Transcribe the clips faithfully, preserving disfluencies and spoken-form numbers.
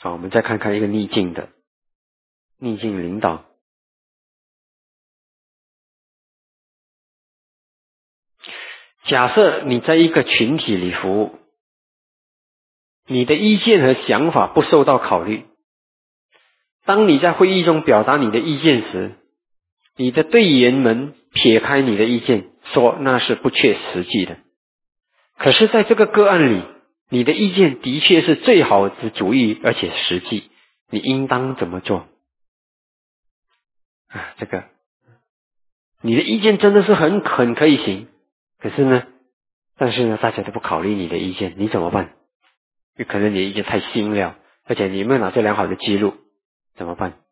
好，我们再看看一个逆境的逆境领导。假设你在一个群体里服务，你的意见和想法不受到考虑。当你在会议中表达你的意见时，你的队员们撇开你的意见，说那是不切实际的。可是在这个个案里，你的意见的确是最好的主意，而且实际，你应当怎么做？啊，这个你的意见真的是很很可以行，可是呢，但是呢，大家都不考虑你的意见，你怎么办？有可能你的意见太新了，而且你没有拿出良好的记录，怎么办？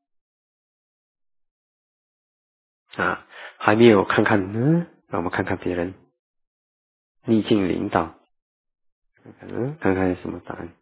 啊，还没有看看，嗯，让我们看看别人逆境领导，看看嗯，看看有什么答案。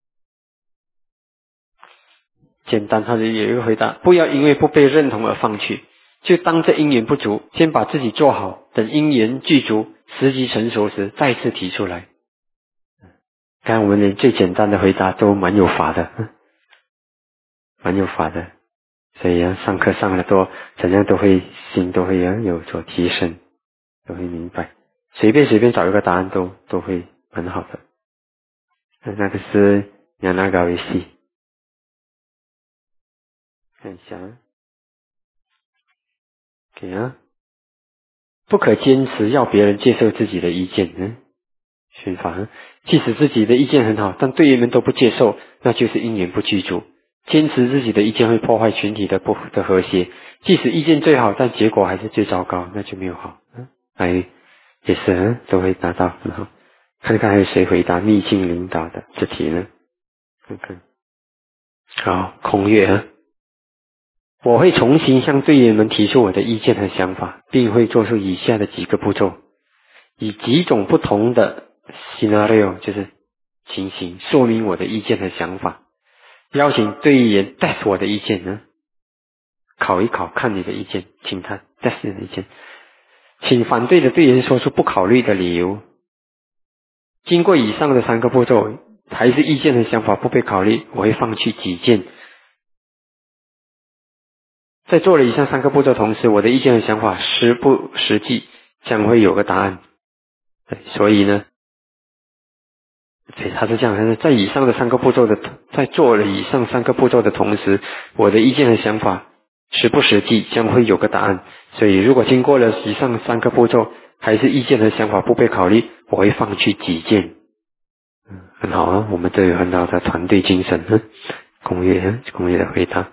简单，他就有一个回答：不要因为不被认同而放弃，就当这因缘不足，先把自己做好，等因缘具足，时机成熟时再次提出来。看我们连最简单的回答都蛮有法的，蛮有法的。所以啊，上课上了多，怎样都会心都会有所提升，都会明白。随便随便找一个答案都都会很好的。那个是亚那高维系，看一下啊，给啊，不可坚持要别人接受自己的意见，嗯，宣法，即使自己的意见很好，但队员们都不接受，那就是因缘不具足。坚持自己的意见会破坏群体的不的和谐，即使意见最好，但结果还是最糟糕，那就没有好。嗯，哎，也是，嗯，都会达到很好。看看还有谁回答逆境领导的这题呢？看看，好，空月啊，我会重新向队员们提出我的意见和想法，并会做出以下的几个步骤，以几种不同的 scenario 就是情形说明我的意见和想法。邀请队员 test 我的意见呢，考一考看你的意见，请他 test 你的意见，请反对的队员说出不考虑的理由。经过以上的三个步骤，还是意见和想法不被考虑，我会放弃己见。在做了以上三个步骤同时，我的意见和想法实不实际，将会有个答案。对，所以呢，对，他是这样，他是在以上的三个步骤的，在做了以上三个步骤的同时，我的意见和想法实不实际，将会有个答案。所以如果经过了以上三个步骤，还是意见和想法不被考虑，我会放弃己见。嗯，很好啊，我们都有很好的团队精神。嗯，公约，公约的回答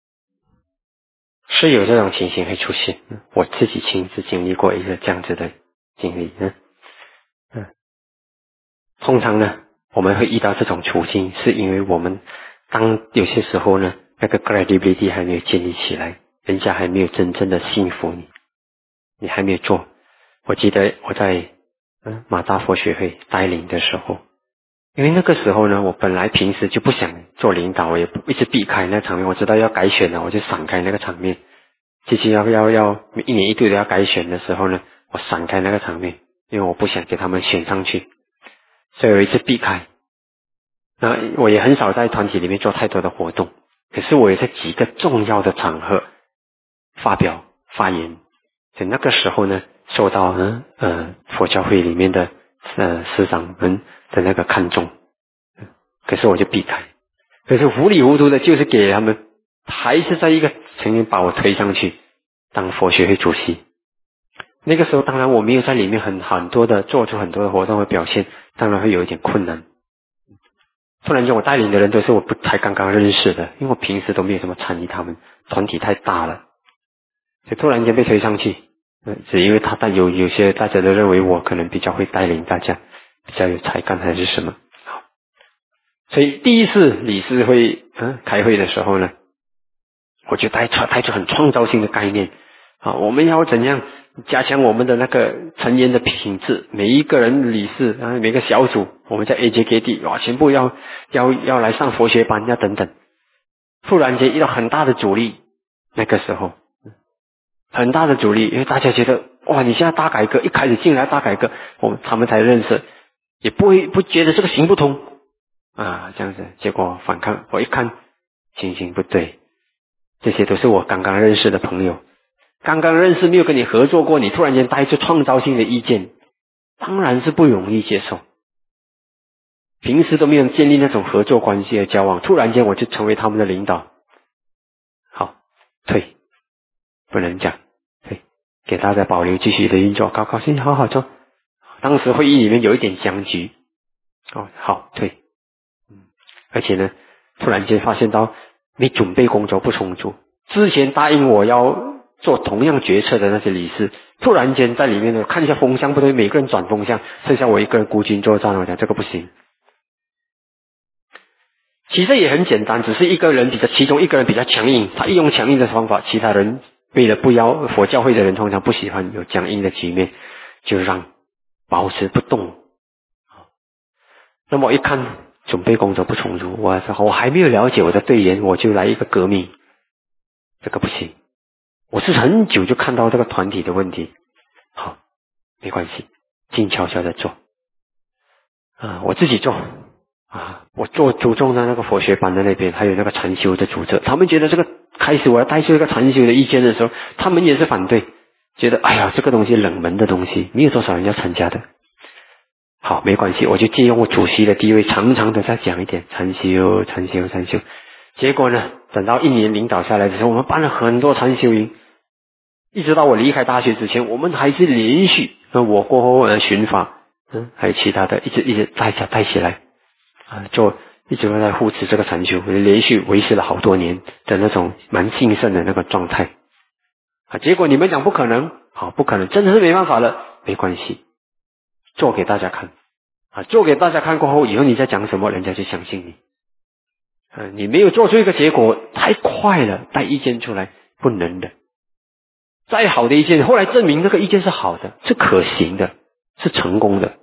是有这种情形会出现。嗯，我自己亲自经历过一个这样子的经历。嗯嗯，通常呢，我们会遇到这种处境，是因为我们当有些时候呢，那个 credibility 还没有建立起来，人家还没有真正的信服你，你还没有做。我记得我在嗯马大佛学会带领的时候，因为那个时候呢，我本来平时就不想做领导，我也一直避开那场面，我知道要改选了，我就闪开那个场面。即使要要要一年一度的要改选的时候呢，我闪开那个场面，因为我不想给他们选上去，所以我一直避开。那我也很少在团体里面做太多的活动，可是我也在几个重要的场合发表发言。所以那个时候呢，受到呢呃佛教会里面的呃师长们的那个看重，可是我就避开。可是糊里糊涂的，就是给他们还是在一个曾经把我推上去当佛学会主席。那个时候当然我没有在里面很很多的做出很多的活动和表现，当然会有一点困难。突然间我带领的人都是我不才刚刚认识的，因为我平时都没有什么参与他们，团体太大了，所以突然间被推上去，只因为他但有有些大家都认为我可能比较会带领大家，比较有才干还是什么。好，所以第一次理事会嗯开会的时候呢，我就带出带出很创造性的概念啊，我们要怎样加强我们的那个成员的品质，每一个人理事啊，每个小组，我们在 A J K D 哇，全部要要要来上佛学班呀等等。突然间遇到很大的阻力，那个时候很大的阻力，因为大家觉得哇，你现在大改革，一开始进来大改革，我们他们才认识，也不会不觉得这个行不通啊，这样子，结果反抗，我一看情形不对，这些都是我刚刚认识的朋友，刚刚认识没有跟你合作过，你突然间带出创造性的意见，当然是不容易接受。平时都没有建立那种合作关系的交往，突然间我就成为他们的领导，好，退，不能讲，退，给大家保留继续的运作，高高兴好好做。当时会议里面有一点僵局，哦，好，退，嗯，而且呢，突然间发现到你准备工作不充足，之前答应我要做同样决策的那些理事，突然间在里面呢看一下风向不对，每个人转风向，剩下我一个人孤军作战，我讲这个不行。其实也很简单，只是一个人比较，其中一个人比较强硬，他一用强硬的方法，其他人为了不要，佛教会的人通常不喜欢有僵硬的局面，就让保持不动。那么我一看准备工作不充足，我我还没有了解我的队员，我就来一个革命，这个不行。我是很久就看到这个团体的问题，好，没关系，静悄悄的做啊，我自己做。啊，我做注重的那个佛学班的那边，还有那个禅修的组织，他们觉得这个开始我要带出一个禅修的意见的时候，他们也是反对，觉得哎呀这个东西冷门的东西，没有多少人要参加的。好，没关系，我就借用我主席的地位，常常的再讲一点禅修、禅修、禅修。结果呢，等到一年领导下来的时候，我们办了很多禅修营，一直到我离开大学之前，我们还是连续，那我过后呃寻法，嗯，还有其他的，一直一直带起带起来。啊，就一直都在护持这个禅修，连续维持了好多年的那种蛮兴盛的那个状态啊。结果你们讲不可能，好，不可能，真的是没办法了，没关系，做给大家看啊，做给大家看过后，以后你在讲什么，人家就相信你。啊，你没有做出一个结果，太快了，带意见出来，不能的。再好的意见，后来证明这个意见是好的，是可行的，是成功的。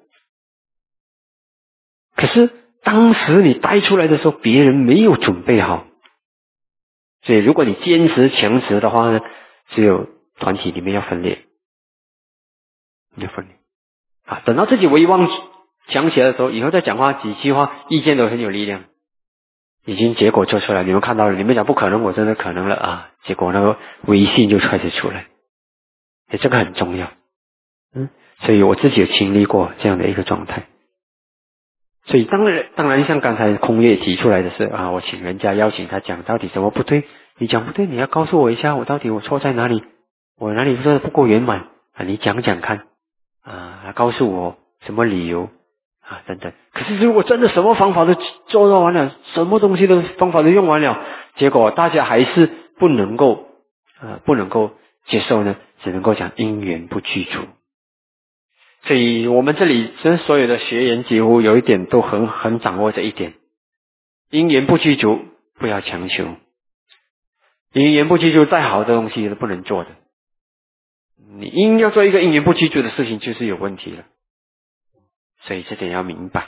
可是当时你带出来的时候，别人没有准备好，所以如果你坚持强持的话呢，只有团体里面要分裂，要分裂啊。等到自己威望强起来的时候，以后再讲话几句话，意见都很有力量，已经结果做出来，你们看到了，你们讲不可能，我真的可能了啊，结果那个威信就开始出来，哎，这个很重要，嗯，所以我自己有经历过这样的一个状态。所以当然，当然像刚才空月提出来的是啊，我请人家邀请他讲到底什么不对，你讲不对，你要告诉我一下，我到底我错在哪里，我哪里做的不够圆满啊？你讲讲看啊，告诉我什么理由啊等等。可是如果真的什么方法都做到完了，什么东西的方法都用完了，结果大家还是不能够啊不能够接受呢，只能够讲因缘不具足。所以我们这里其实所有的学员几乎有一点都很很掌握这一点，因缘不具足，不要强求。因缘不具足，再好的东西都不能做的。你硬要做一个因缘不具足的事情，就是有问题了。所以这点要明白。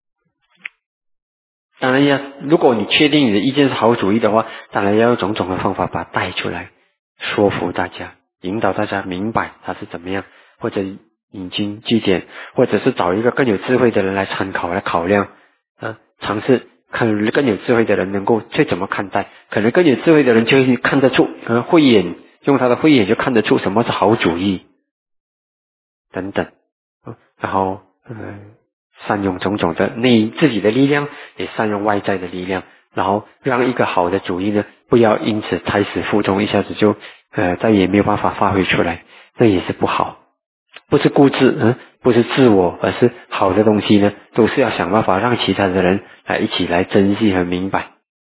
当然要，如果你确定你的意见是好主意的话，当然要用种种的方法把它带出来，说服大家，引导大家明白它是怎么样，或者引经据典，或者是找一个更有智慧的人来参考来考量啊，尝试看更有智慧的人能够去怎么看待，可能更有智慧的人就会看得出，呃，慧眼用他的慧眼就看得出什么是好主意等等，然后呃善用种种的内自己的力量，也善用外在的力量，然后让一个好的主意呢，不要因此胎死腹中，一下子就呃再也没有办法发挥出来，那也是不好。不是固执，嗯，不是自我，而是好的东西呢，都是要想办法让其他的人来一起来珍惜和明白。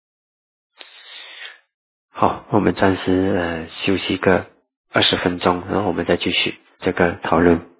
好，我们暂时呃休息个二十分钟，然后我们再继续这个讨论。